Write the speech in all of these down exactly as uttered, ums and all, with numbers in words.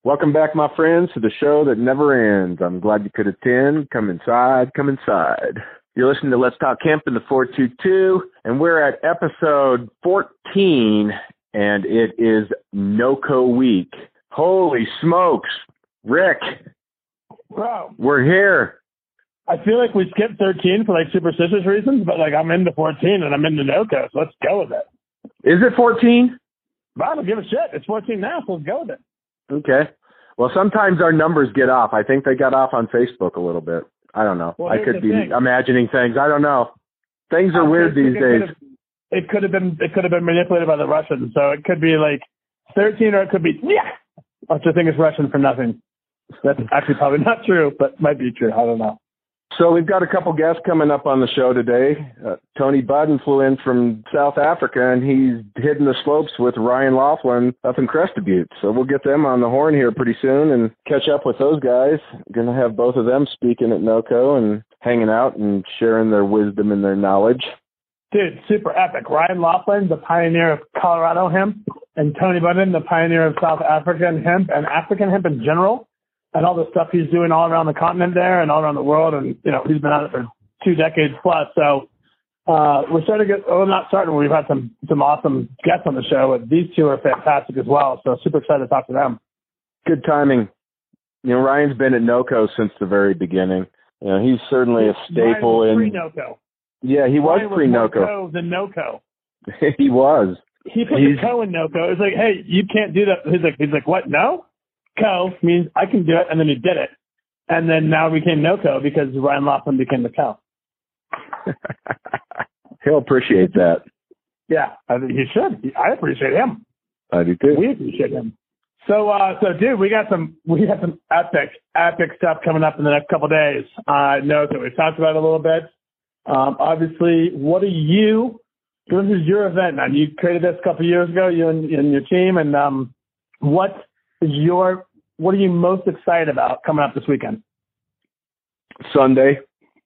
Welcome back, my friends, to the show that never ends. I'm glad you could attend. Come inside, come inside. You're listening to Let's Talk Hemp in the four two two, and we're at episode fourteen, and it is NOCO week. Holy smokes, Rick. Bro. We're here. I feel like we skipped thirteen for like superstitious reasons, but like I'm into fourteen and I'm into NOCO, so let's go with it. Is it fourteen? I don't give a shit. It's fourteen now, so let's go with it. Okay. Well, sometimes our numbers get off. I think they got off on Facebook a little bit. I don't know. Well, I could be thing. imagining things. I don't know. Things are On weird Facebook, these it days. Could have, it could have been it could have been manipulated by the Russians, so it could be like thirteen, or it could be yeah, which I think is Russian for nothing. That's actually probably not true, but might be true. I don't know. So we've got a couple guests coming up on the show today. Uh, Tony Budden flew in from South Africa, and he's hitting the slopes with Ryan Laughlin up in Crested Butte. So we'll get them on the horn here pretty soon and catch up with those guys. Going to have both of them speaking at NOCO and hanging out and sharing their wisdom and their knowledge. Dude, super epic. Ryan Laughlin, the pioneer of Colorado hemp, and Tony Budden, the pioneer of South African hemp and African hemp in general. And all the stuff he's doing all around the continent there and all around the world. And, you know, he's been at it for two decades plus. So uh, we're starting to get, well, not starting, we've had some, some awesome guests on the show. But these two are fantastic as well. So super excited to talk to them. Good timing. You know, Ryan's been at NOCO since the very beginning. You know, he's certainly a staple Ryan was in. pre-NOCO. Yeah, he was Ryan pre-NOCO. Was more than NOCO. He was. He put he's, the co in NOCO. It's like, hey, you can't do that. He's like, he's like, what? No? Co means I can do it, and then he did it. And then now we became NOCO because Ryan Laughlin became the co. He'll appreciate that. Yeah, I think he should. I appreciate him. I do too. We appreciate him. So, uh, so dude, we got some, we got some epic, epic stuff coming up in the next couple of days. Uh, NOCO, we've talked about it a little bit. Um, obviously, what are you? This is your event, man. You created this a couple of years ago, you and, and your team, and um, what is your What are you most excited about coming up this weekend? Sunday.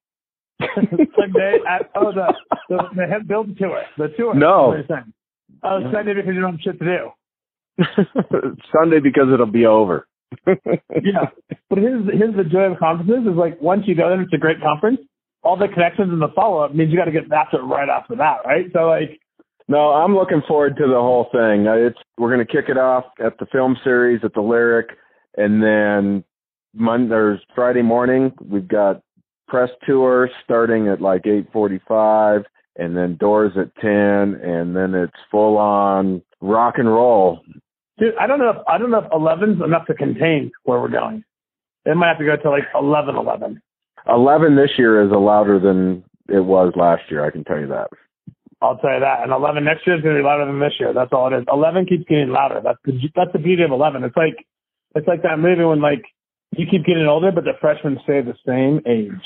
Sunday at oh the the, the head build tour the tour. No. Oh, Sunday because you don't have shit to do. Sunday because it'll be over. Yeah, but here's here's the joy of conferences is like once you go there, it's a great conference. All the connections and the follow up means you got to get after it right after that, right? So like. No, I'm looking forward to the whole thing. It's we're going to kick it off at the film series at the Lyric. And then Monday or Friday morning, we've got press tour starting at like eight forty-five, and then doors at ten, and then it's full on rock and roll. Dude, I don't know if I don't know if eleven's enough to contain where we're going. It might have to go to like eleven eleven. eleven this year is louder than it was last year. I can tell you that. I'll tell you that. And eleven next year is going to be louder than this year. That's all it is. eleven keeps getting louder. That's the, that's the beauty of eleven. It's like It's like that movie when, like, you keep getting older, but the freshmen stay the same age.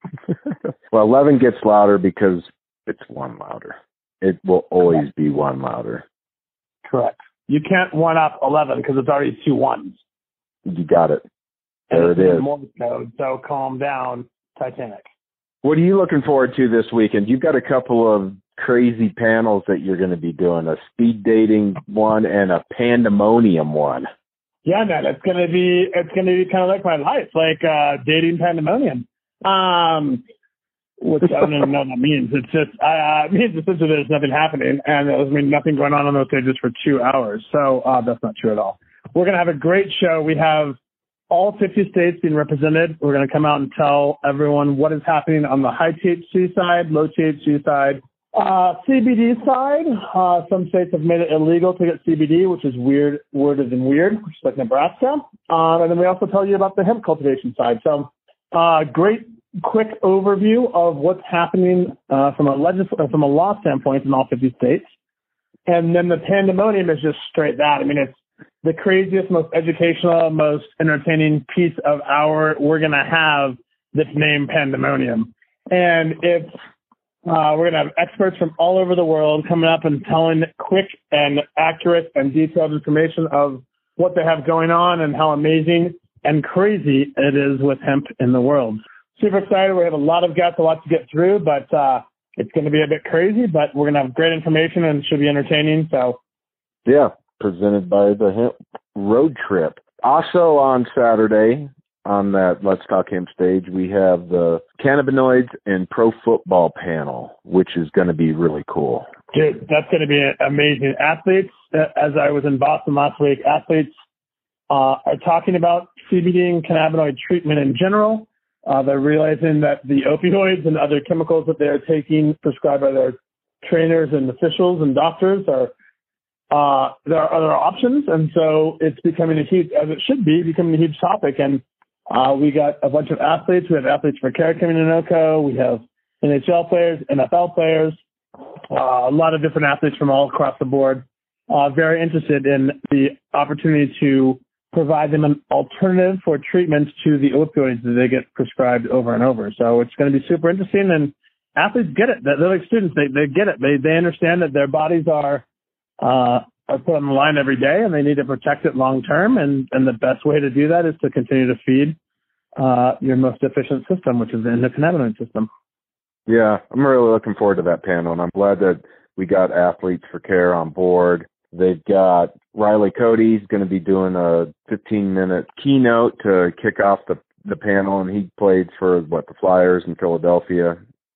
Well, eleven gets louder because it's one louder. It will always be one louder. Correct. You can't one up eleven because it's already two ones. You got it. There and it is. Morse code, so calm down, Titanic. What are you looking forward to this weekend? You've got a couple of crazy panels that you're going to be doing, a speed dating one and a pandemonium one. Yeah, man, it's gonna be it's gonna be kind of like my life, like uh, dating pandemonium. Um, which I don't even know what that means. It's just uh, it means essentially there's nothing happening, and it was mean nothing going on on those stages for two hours. So uh, that's not true at all. We're gonna have a great show. We have all fifty states being represented. We're gonna come out and tell everyone what is happening on the high T H C side, low T H C side. Uh, C B D side, uh, some states have made it illegal to get C B D, which is weird, worded and weird, which is like Nebraska. Um, and then we also tell you about the hemp cultivation side. So, uh, great quick overview of what's happening, uh, from a legis- from a law standpoint in all fifty states. And then the pandemonium is just straight that. I mean, it's the craziest, most educational, most entertaining piece of our, we're going to have this name pandemonium. And it's, Uh, we're going to have experts from all over the world coming up and telling quick and accurate and detailed information of what they have going on and how amazing and crazy it is with hemp in the world. Super excited. We have a lot of guests, a lot to get through, but uh, it's going to be a bit crazy, but we're going to have great information and it should be entertaining. So, yeah, presented by the Hemp Road Trip. Also on Saturday, on that Let's Talk Hemp stage, we have the cannabinoids and pro football panel, which is going to be really cool. Dude, that's going to be amazing. Athletes, as I was in Boston last week, athletes uh, are talking about C B D and cannabinoid treatment in general. Uh, they're realizing that the opioids and other chemicals that they're taking prescribed by their trainers and officials and doctors are uh, there are other options. And so it's becoming a huge, as it should be, becoming a huge topic. And uh, we got a bunch of athletes. We have Athletes for Care coming to NOCO. We have N H L players, N F L players, uh, a lot of different athletes from all across the board, uh, very interested in the opportunity to provide them an alternative for treatment to the opioids that they get prescribed over and over. So it's going to be super interesting, and athletes get it. They're like students. They they get it. They they understand that their bodies are uh, are put on the line every day, and they need to protect it long term. And and the best way to do that is to continue to feed uh, your most efficient system, which is the endocannabinoid system. Yeah, I'm really looking forward to that panel, and I'm glad that we got Athletes for Care on board. They've got Riley Cody's going to be doing a fifteen minute keynote to kick off the, the panel, and he played for, what, the Flyers in Philadelphia,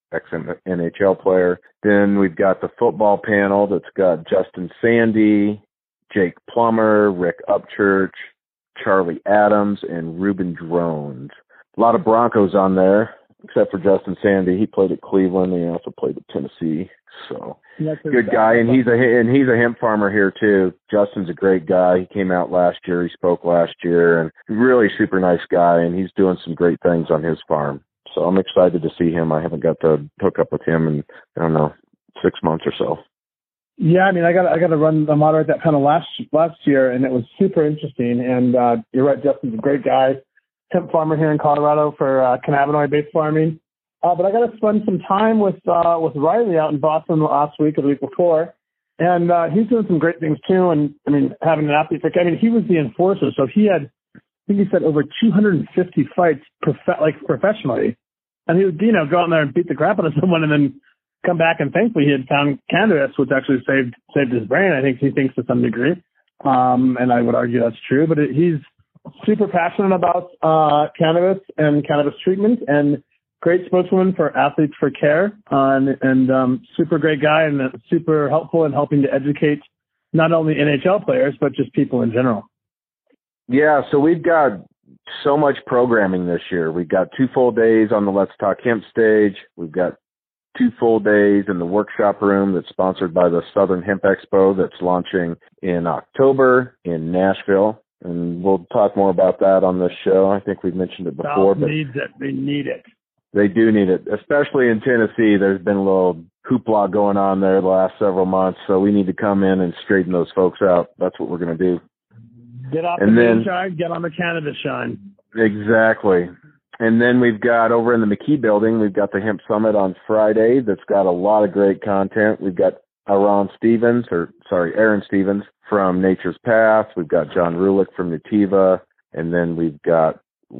ex-N H L player. Then we've got the football panel that's got Justin Sandy, Jake Plummer, Rick Upchurch, Charlie Adams, and Ruben Drones. A lot of Broncos on there, except for Justin Sandy. He played at Cleveland, and he also played at Tennessee. So good guy, and he's a and he's a hemp farmer here too. Justin's a great guy. He came out last year. He spoke last year, and really super nice guy. And he's doing some great things on his farm. So I'm excited to see him. I haven't got to hook up with him in I don't know six months or so. Yeah, I mean, I got I got to run uh, moderate that panel last last year, and it was super interesting. And uh, you're right, Justin's a great guy, hemp farmer here in Colorado for uh, cannabinoid-based farming. Uh, but I got to spend some time with uh, with Riley out in Boston last week or the week before, and uh, he's doing some great things too. And I mean, having an athlete, I mean, he was the enforcer, so he had, I think he said over two hundred fifty fights, prof- like professionally, and he would, you know, go out there and beat the crap out of someone, and then come back. And thankfully, he had found cannabis, which actually saved saved his brain. I think he thinks to some degree, um, and I would argue that's true. But it, he's super passionate about uh, cannabis and cannabis treatment, and great spokeswoman for Athletes for Care, uh, and, and um, super great guy, and uh, super helpful in helping to educate not only N H L players, but just people in general. Yeah, so we've got so much programming this year. We've got two full days on the Let's Talk Hemp stage. We've got two full days in the workshop room that's sponsored by the Southern Hemp Expo that's launching in October in Nashville. And we'll talk more about that on this show. I think we've mentioned it before. South but needs it. They need it. They do need it, especially in Tennessee. There's been a little hoopla going on there the last several months, so we need to come in and straighten those folks out. That's what we're going to do. Get off and the then, moonshine, get on the cannabis shine. Exactly. And then we've got over in the McKee building, we've got the Hemp Summit on Friday that's got a lot of great content. We've got Aaron Stevens, or sorry, Aaron Stevens from Nature's Path. We've got John Rulick from Nativa. And then we've got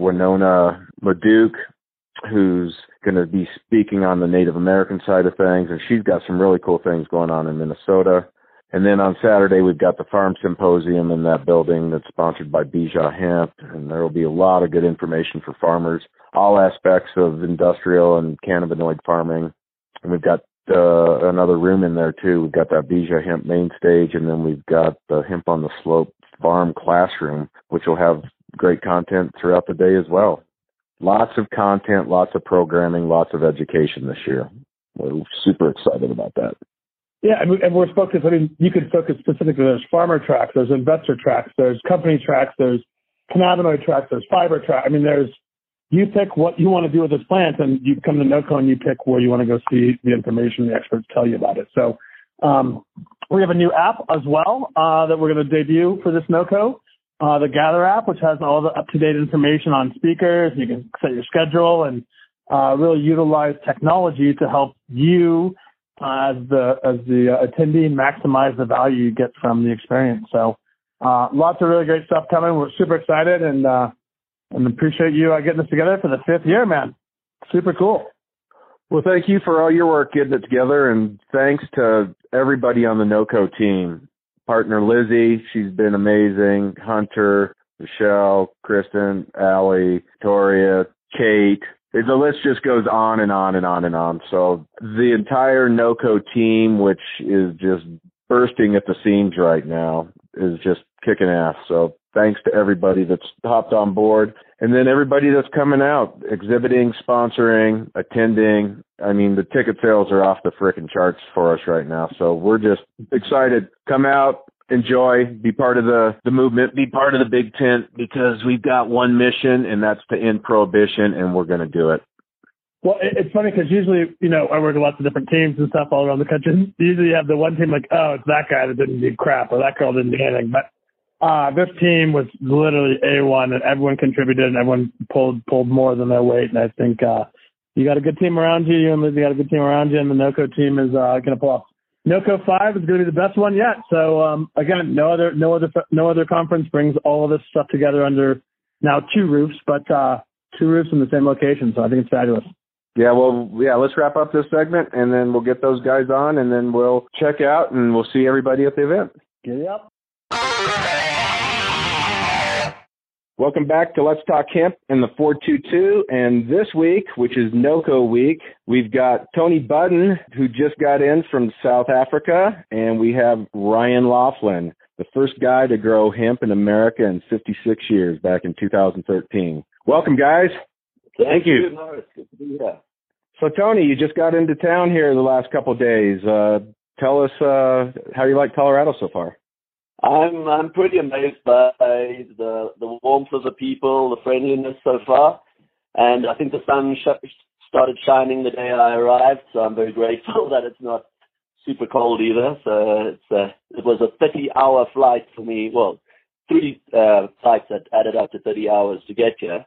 Winona Leduc, who's going to be speaking on the Native American side of things, and she's got some really cool things going on in Minnesota. And then on Saturday, we've got the Farm Symposium in that building that's sponsored by Bija Hemp, and there will be a lot of good information for farmers, all aspects of industrial and cannabinoid farming. And we've got uh, another room in there, too. We've got that Bija Hemp main stage, and then we've got the Hemp on the Slope farm classroom, which will have great content throughout the day as well. Lots of content, lots of programming, lots of education this year. We're super excited about that. Yeah, and we're focused, I mean, you could focus specifically, there's farmer tracks, there's investor tracks, there's company tracks, there's cannabinoid tracks, there's fiber tracks. I mean, there's, you pick what you want to do with this plant, and you come to NOCO and you pick where you want to go see the information the experts tell you about it. So um, we have a new app as well uh, that we're going to debut for this NOCO. Uh, the Gather app, which has all the up-to-date information on speakers. You can set your schedule and uh, really utilize technology to help you uh, as the as the uh, attendee maximize the value you get from the experience. So uh, lots of really great stuff coming. We're super excited and uh, and appreciate you uh, getting this together for the fifth year, man. Super cool. Well, thank you for all your work getting it together, and thanks to everybody on the NOCO team. Partner Lizzie, she's been amazing. Hunter, Michelle, Kristen, Allie, Victoria, Kate. The list just goes on and on and on and on. So the entire NOCO team, which is just bursting at the seams right now, is just kicking ass. So thanks to everybody that's hopped on board. And then everybody that's coming out, exhibiting, sponsoring, attending. I mean, the ticket sales are off the frickin' charts for us right now. So we're just excited. Come out, enjoy, be part of the, the movement, be part of the big tent, because we've got one mission, and that's to end prohibition, and we're going to do it. Well, it's funny because usually, you know, I work with lots of different teams and stuff all around the country. Usually you have the one team like, oh, it's that guy that didn't do crap, or that girl didn't do anything. But uh, this team was literally A one, and everyone contributed, and everyone pulled pulled more than their weight. And I think uh, you got a good team around you. You and Liz, you got a good team around you, and the NOCO team is uh, going to pull off. NOCO five is going to be the best one yet. So um, again, no other no other no other conference brings all of this stuff together under now two roofs, but uh, two roofs in the same location. So I think it's fabulous. Yeah, well, yeah, let's wrap up this segment, and then we'll get those guys on, and then we'll check out, and we'll see everybody at the event. Get up. Welcome back to Let's Talk Hemp in the four two two, and this week, which is NOCO week, we've got Tony Budden, who just got in from South Africa, and we have Ryan Laughlin, the first guy to grow hemp in America in fifty-six years, back in two thousand thirteen. Welcome, guys. Thank you. Good to be here. So, Tony, you just got into town here the last couple of days. Uh, tell us uh, how you like Colorado so far. I'm I'm pretty amazed by the the warmth of the people, the friendliness so far, and I think the sun sh- started shining the day I arrived. So I'm very grateful that it's not super cold either. So it's a, it was a thirty-hour flight for me. Well, three uh, flights that added up to thirty hours to get here.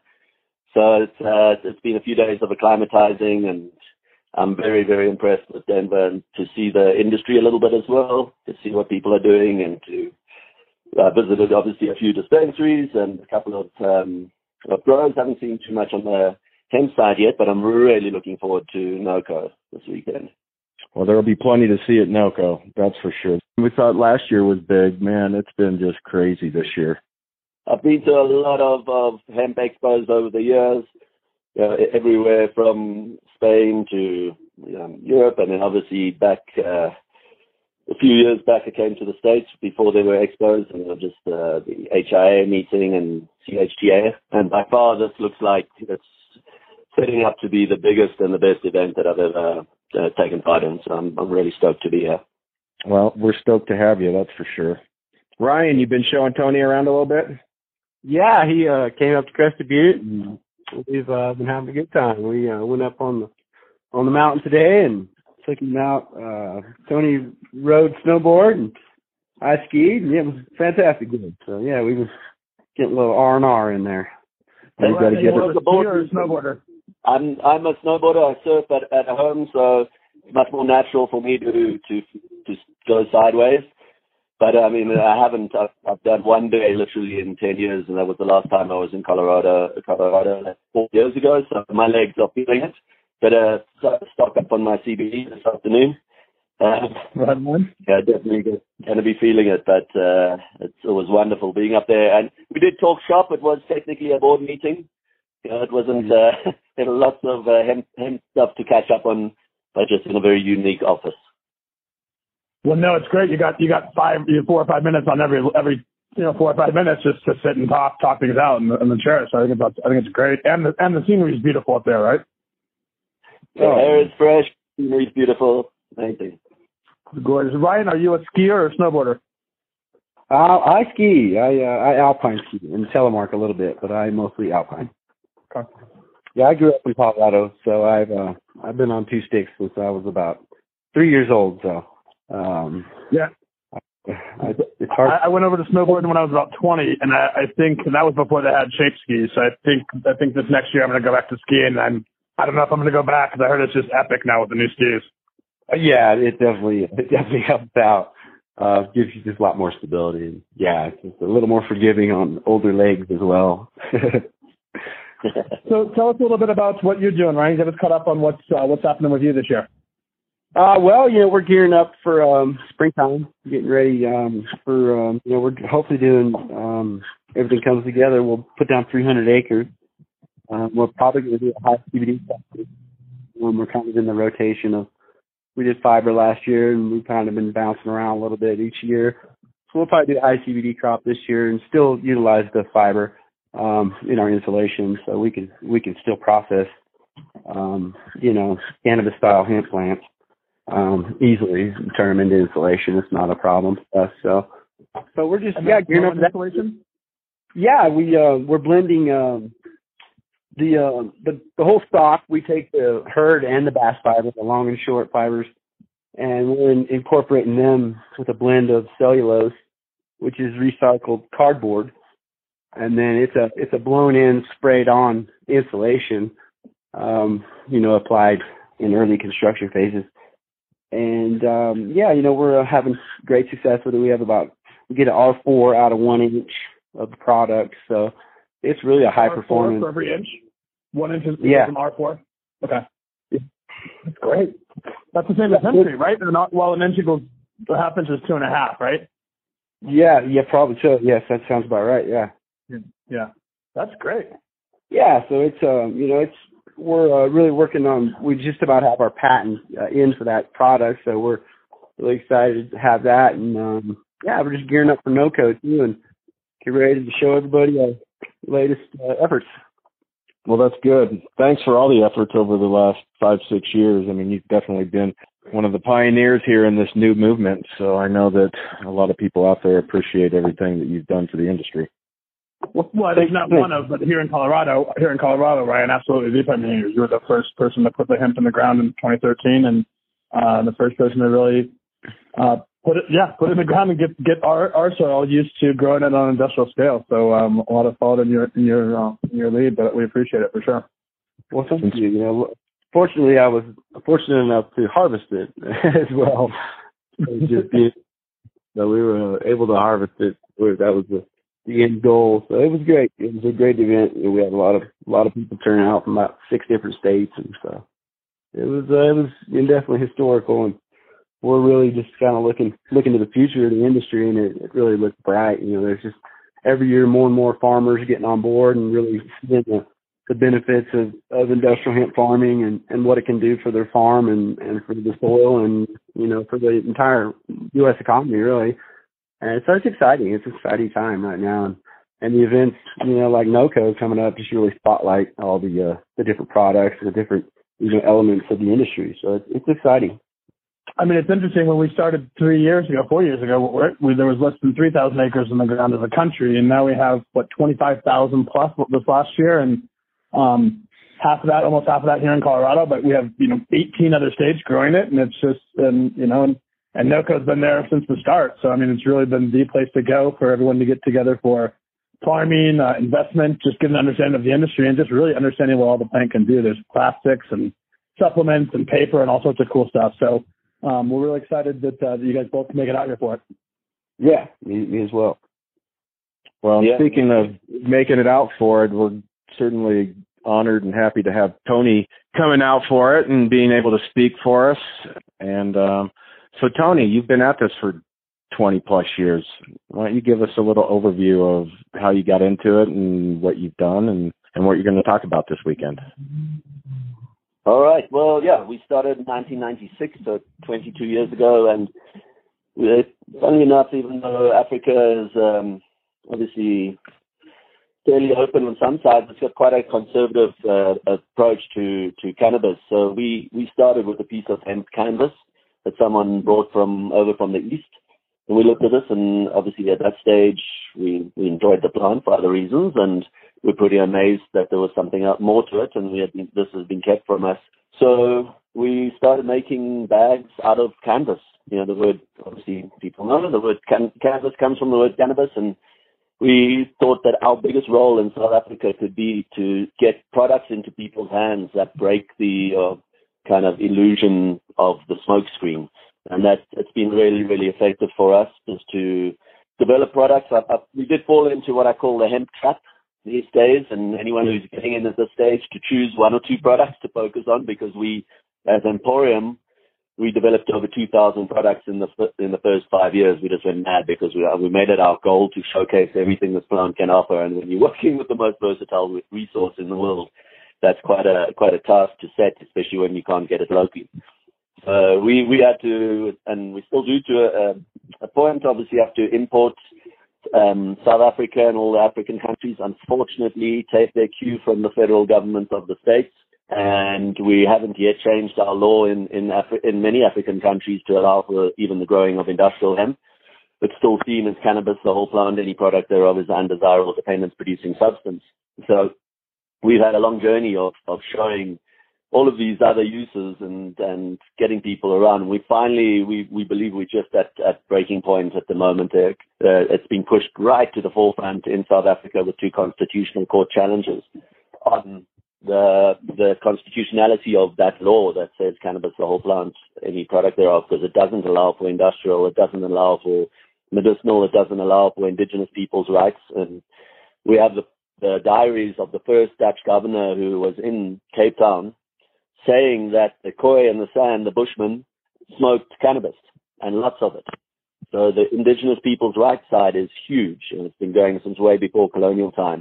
So it's uh, it's been a few days of acclimatizing, and I'm very, very impressed with Denver, and to see the industry a little bit as well, to see what people are doing, and to uh, visited obviously a few dispensaries and a couple of, um, of growers. Haven't seen too much on the hemp side yet, but I'm really looking forward to NOCO this weekend. Well, there will be plenty to see at NOCO, that's for sure. We thought last year was big. Man, it's been just crazy this year. I've been to a lot of, of hemp expos over the years, uh, everywhere from Spain to um, Europe, and then obviously back uh, a few years back I came to the States before there were expos, and just uh, the H I A meeting and C H T A. And by far this looks like it's setting up to be the biggest and the best event that I've ever uh, taken part in, so I'm, I'm really stoked to be here. Well, we're stoked to have you, that's for sure. Ryan, you've been showing Tony around a little bit? Yeah, he uh, came up to Crested Butte, and we've uh, been having a good time. We uh, went up on the on the mountain today and took him out. Uh, Tony rode snowboard, and I skied, and yeah, it was fantastic good. So yeah, we was getting a little R and R in there. You got to get it. You're a snowboarder. I'm I'm a snowboarder. I surf at at home, so it's much more natural for me to to to go sideways. But, I mean, I haven't, I've, I've done one day literally in ten years, and that was the last time I was in Colorado, Colorado like four years ago, so my legs are feeling it. But uh, stock up on my C B D this afternoon. Um, right on. Yeah, definitely going to be feeling it, but uh, it's, it was wonderful being up there. And we did talk shop. It was technically a board meeting. You know, it wasn't, uh, there were lots of uh, hemp, hemp stuff to catch up on, but just in a very unique office. Well, no, it's great. You got you got five, you four or five minutes on every every you know four or five minutes just to sit and talk talk things out in the, in the chair. So I think it's I think it's great, and the and the scenery is beautiful up there, right? The oh. air is fresh, scenery is beautiful, amazing. Gorgeous. Ryan, are you a skier or a snowboarder? Uh, I ski. I uh, I alpine ski and telemark a little bit, but I mostly alpine. Okay. Yeah, I grew up in Colorado, so I've uh, I've been on two sticks since I was about three years old. So. Um, yeah, I, it's hard. I, I went over to snowboarding when I was about twenty, and I, I think that was before they had shape skis. So I think I think this next year I'm going to go back to skiing. And I don't know if I'm going to go back because I heard it's just epic now with the new skis. Uh, yeah, it definitely it definitely helps out. Uh, gives you just a lot more stability. And yeah, it's just a little more forgiving on older legs as well. So tell us a little bit about what you're doing, Ryan. Get us caught up on what's uh, what's happening with you this year. Uh, well, you know, we're gearing up for um, springtime, getting ready um, for, um, you know, we're hopefully doing, um, everything comes together. We'll put down three hundred acres. Um, we're probably going to do a high C B D factory when we're kind of in the rotation of, we did fiber last year and we've kind of been bouncing around a little bit each year. So we'll probably do a high C B D crop this year and still utilize the fiber um, in our insulation, so we can we can still process, um, you know, cannabis style hemp plants um, easily, turn them into insulation. It's not a problem for us. So, so we're just yeah gearing up that insulation. Yeah, we uh, we're blending. Um, The, uh, the the whole stock, we take the herd and the bass fiber, the long and short fibers, and we're in, incorporating them with a blend of cellulose, which is recycled cardboard, and then it's a it's a blown in, sprayed on insulation, um, you know, applied in early construction phases, and um, yeah, you know, we're uh, having great success with it. We have about we get an R four out of one inch of the product, so it's really a high performance for every inch. One inch is yeah. from R four? Okay. Yeah. That's great. That's the same as hempcrete, right? They're not, well, an inch equals, what happens is two and a half, right? Yeah, yeah, probably so. Yes, that sounds about right, yeah. Yeah. yeah. That's great. Yeah, so it's, um, you know, it's, we're uh, really working on, we just about have our patent uh, in for that product, so we're really excited to have that. And, um, yeah, we're just gearing up for NoCo too and get ready to show everybody our latest uh, efforts. Well, that's good. Thanks for all the efforts over the last five, six years. I mean, you've definitely been one of the pioneers here in this new movement. So I know that a lot of people out there appreciate everything that you've done for the industry. Well, well there's not one of, but here in Colorado, here in Colorado, Ryan, absolutely the pioneers. You were the first person to put the hemp in the ground in twenty thirteen, and uh, the first person to really uh, put it, yeah, put it in the ground and get get our, our soil used to growing it on an industrial scale. So um, a lot of followed in your in your uh, in your lead, but we appreciate it for sure. Well, thank you. You know, fortunately, I was fortunate enough to harvest it as well. It just being, so we were able to harvest it. That was the, the end goal. So it was great. It was a great event. We had a lot of a lot of people turning out from about six different states, and so it was uh, it was definitely historical. And we're really just kind of looking looking to the future of the industry, and it, it really looks bright. You know, there's just every year more and more farmers getting on board and really seeing the, the benefits of, of industrial hemp farming and, and what it can do for their farm and, and for the soil and, you know, for the entire U S economy, really. And so it's exciting. It's an exciting time right now. And, and the events, you know, like NoCo coming up just really spotlight all the uh, the different products and the different, you know, elements of the industry. So it's, it's exciting. I mean, it's interesting. When we started three years ago, four years ago, we, there was less than three thousand acres in the ground as a country, and now we have, what, twenty-five thousand plus this last year, and um, half of that, almost half of that here in Colorado, but we have, you know, eighteen other states growing it, and it's just, and, you know, and, and NoCo's been there since the start. So, I mean, it's really been the place to go for everyone to get together for farming, uh, investment, just getting an understanding of the industry, and just really understanding what all the plant can do. There's plastics and supplements and paper and all sorts of cool stuff. So, Um, we're really excited that, uh, that you guys both can make it out here for it. Yeah, me, me as well. Well, yeah. Speaking of making it out for it, we're certainly honored and happy to have Tony coming out for it and being able to speak for us. And um, so, Tony, you've been at this for twenty plus years. Why don't you give us a little overview of how you got into it and what you've done and, and what you're going to talk about this weekend? All right. Well, yeah, we started in nineteen ninety-six, so twenty-two years ago, and we, funnily enough, even though Africa is um, obviously fairly open on some sides, it's got quite a conservative uh, approach to, to cannabis. So we, we started with a piece of hemp cannabis that someone brought from over from the east, and we looked at this, and obviously at that stage we, we enjoyed the plant for other reasons, and we're pretty amazed that there was something more to it, and we had been, this has been kept from us. So we started making bags out of canvas. You know, the word, obviously people know, the word can, canvas comes from the word cannabis, and we thought that our biggest role in South Africa could be to get products into people's hands that break the uh, kind of illusion of the smoke screen. And that it's been really, really effective for us, is to develop products. I, I, we did fall into what I call the hemp trap these days, and anyone who's getting in at this stage to choose one or two products to focus on, because we, as Emporium, we developed over two thousand products in the in the first five years. We just went mad because we we made it our goal to showcase everything this plant can offer. And when you're working with the most versatile resource in the world, that's quite a quite a task to set, especially when you can't get it locally. So we we had to, and we still do to a, a point. Obviously, have to import um, South Africa and all the African countries. Unfortunately, take their cue from the federal government of the states. And we haven't yet changed our law in in, Afri- in many African countries to allow for even the growing of industrial hemp. It's still seen as cannabis, the whole plant, any product thereof is undesirable dependence-producing substance. So we've had a long journey of, of showing all of these other uses and, and getting people around. We finally, we, we believe we're just at, at breaking point at the moment. Uh, it's been pushed right to the forefront in South Africa with two constitutional court challenges on the the constitutionality of that law that says cannabis, the whole plant, any product thereof, because it doesn't allow for industrial, it doesn't allow for medicinal, it doesn't allow for indigenous people's rights. And we have the, the diaries of the first Dutch governor who was in Cape Town saying that the Khoi and the San, the Bushmen, smoked cannabis, and lots of it. So the indigenous people's rights side is huge, and it's been going since way before colonial time.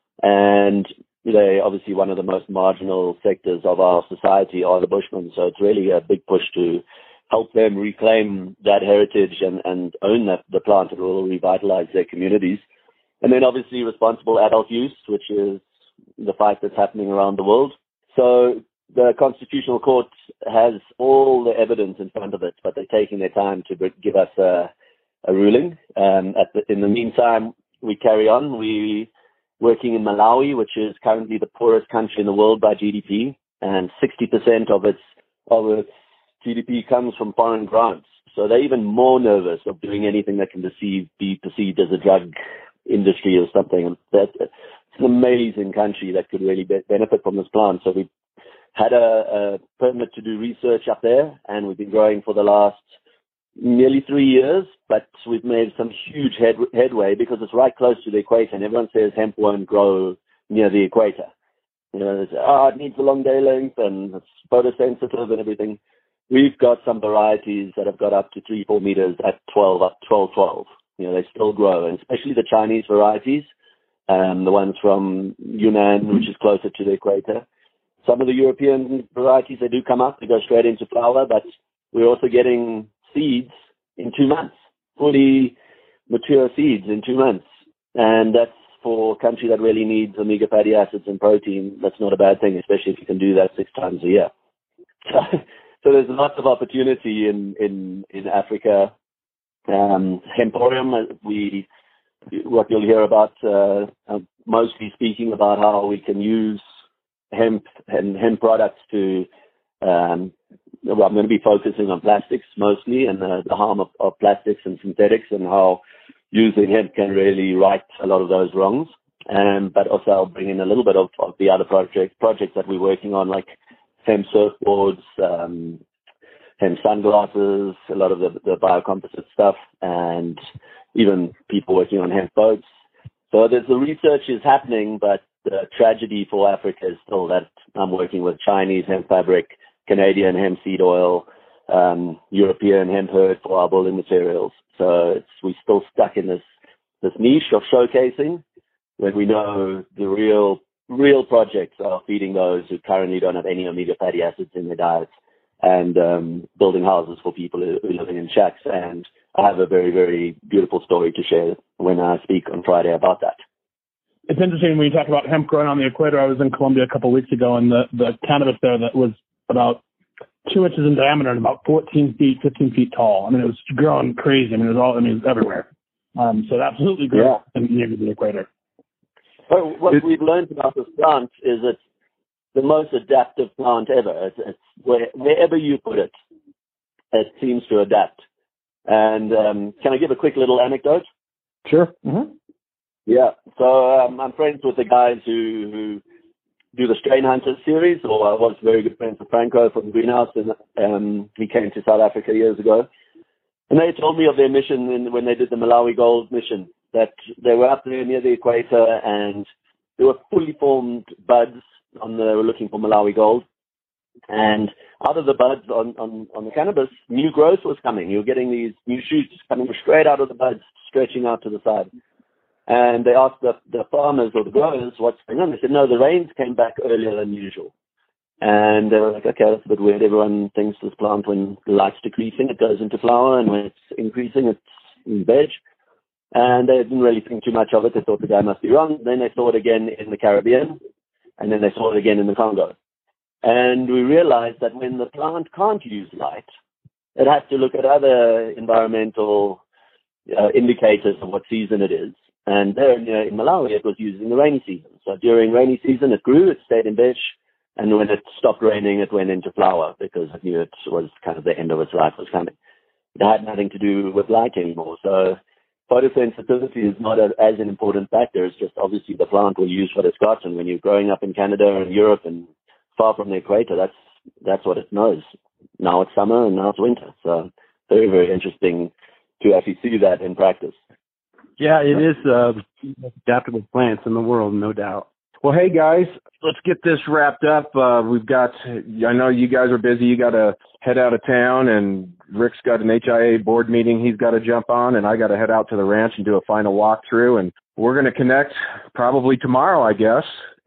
And they're obviously one of the most marginal sectors of our society are the Bushmen. So it's really a big push to help them reclaim that heritage and, and own the, the plant. It will revitalize their communities. And then obviously responsible adult use, which is the fight that's happening around the world. So the Constitutional Court has all the evidence in front of it, but they're taking their time to give us a, a ruling. Um, at the, in the meantime, we carry on. We working in Malawi, which is currently the poorest country in the world by G D P, and sixty percent of its of its G D P comes from foreign grants. So they're even more nervous of doing anything that can perceive, be perceived as a drug industry or something. And that, it's an amazing country that could really be, benefit from this plant. So we had a, a permit to do research up there, and we've been growing for the last nearly three years, but we've made some huge head, headway because it's right close to the equator, and everyone says hemp won't grow near the equator. You know, they say, oh, it needs a long day length and it's photosensitive and everything. We've got some varieties that have got up to three, four meters at twelve, up twelve, twelve. You know, they still grow, and especially the Chinese varieties, um, the ones from Yunnan, which is closer to the equator. Some of the European varieties, they do come up, they go straight into flower, but we're also getting seeds in two months, fully mature seeds in two months. And that's for a country that really needs omega fatty acids and protein. That's not a bad thing, especially if you can do that six times a year. So, so there's lots of opportunity in, in, in Africa. Um, Hemporium, we, what you'll hear about, uh, uh, mostly speaking about how we can use hemp and hemp products to, um, well, I'm going to be focusing on plastics mostly and uh, the harm of, of plastics and synthetics and how using hemp can really right a lot of those wrongs. Um, but also I'll bring in a little bit of, of the other projects projects that we're working on, like hemp surfboards, um, hemp sunglasses, a lot of the, the biocomposite stuff, and even people working on hemp boats. So there's the research is happening, but the tragedy for Africa is still that I'm working with Chinese hemp fabric, Canadian hemp seed oil, um, European hemp herd for our building materials. So it's, we're still stuck in this, this niche of showcasing when we know the real, real projects are feeding those who currently don't have any omega fatty acids in their diets and um, building houses for people who, who are living in shacks. And I have a very, very beautiful story to share when I speak on Friday about that. It's interesting when you talk about hemp growing on the equator. I was in Colombia a couple of weeks ago, and the, the cannabis there that was about two inches in diameter and about fourteen feet, fifteen feet tall. I mean, it was growing crazy. I mean, it was all, I mean, it was everywhere. Um, so it absolutely grew yeah. in, near the equator. Well, what it's, we've learned about this plant is it's the most adaptive plant ever. It's, it's where, wherever you put it, it seems to adapt. And um, can I give a quick little anecdote? Sure. Mm-hmm. Yeah. So um, I'm friends with the guys who, who do the Strain Hunters series, or I was very good friends with Franco from Greenhouse, and um, he came to South Africa years ago. And they told me of their mission in, when they did the Malawi Gold mission, that they were up there near the equator and there were fully formed buds on the, they were looking for Malawi Gold. And out of the buds on, on, on the cannabis, new growth was coming. You were getting these new shoots coming straight out of the buds, stretching out to the side. And they asked the, the farmers or the growers what's going on. They said, no, the rains came back earlier than usual. And they were like, okay, that's a bit weird. Everyone thinks this plant, when the light's decreasing, it goes into flower, and when it's increasing, it's in veg. And they didn't really think too much of it. They thought the guy must be wrong. Then they saw it again in the Caribbean, and then they saw it again in the Congo. And we realized that when the plant can't use light, it has to look at other environmental uh, indicators of what season it is. And there in, uh, in Malawi, it was using the rainy season. So during rainy season, it grew, it stayed in veg. And when it stopped raining, it went into flower because it knew it was kind of the end of its life was coming. It had nothing to do with light anymore. So photosensitivity is not a, as an important factor. It's just obviously the plant will use what it's got. And when you're growing up in Canada and Europe and far from the equator, that's that's what it knows. Now it's summer and now it's winter. So very, very interesting to actually see that in practice. Yeah, it is uh, adaptable plants in the world, no doubt. Well, hey, guys, let's get this wrapped up. Uh, we've got, I know you guys are busy. You got to head out of town, and Rick's got an H I A board meeting he's got to jump on, and I got to head out to the ranch and do a final walkthrough. And we're going to connect probably tomorrow, I guess,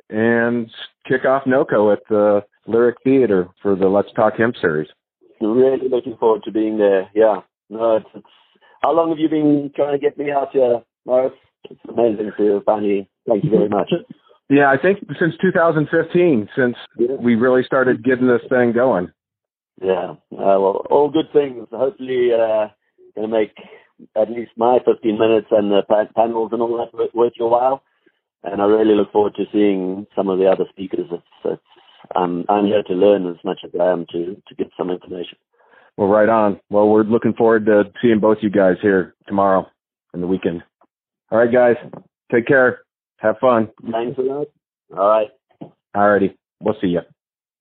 and kick off NOCO at the Lyric Theater for the Let's Talk Hemp series. Really looking forward to being there. Yeah. No, it's, it's, how long have you been trying to get me out here, Morris? It's amazing to finally. Thank you very much. Yeah, I think since two thousand fifteen, since yeah. we really started getting this thing going. Yeah, uh, well, all good things. Hopefully, uh, going to make at least my fifteen minutes and the panels and all that worth your while. And I really look forward to seeing some of the other speakers. It's, it's, um, I'm here to learn as much as I am to, to get some information. Well, right on. Well, we're looking forward to seeing both you guys here tomorrow and the weekend. All right, guys. Take care. Have fun. Thanks a lot. All right. All righty. We'll see you.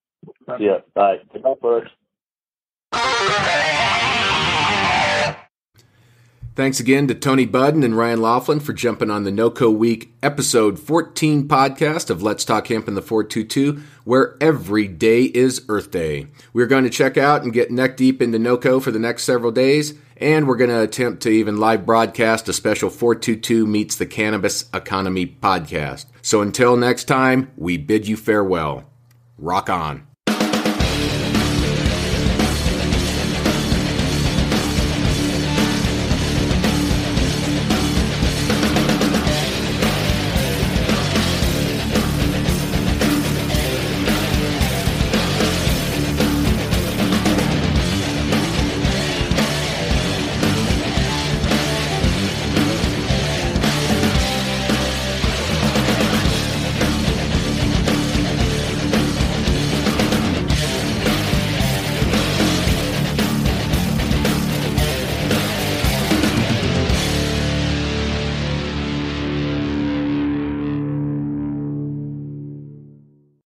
See ya. Bye. Goodbye, first. Thanks again to Tony Budden and Ryan Laughlin for jumping on the NOCO Week episode fourteen podcast of Let's Talk Hemp in the four two two, where every day is Earth Day. We're going to check out and get neck deep into NOCO for the next several days, and we're going to attempt to even live broadcast a special four two two Meets the Cannabis Economy podcast. So until next time, we bid you farewell. Rock on.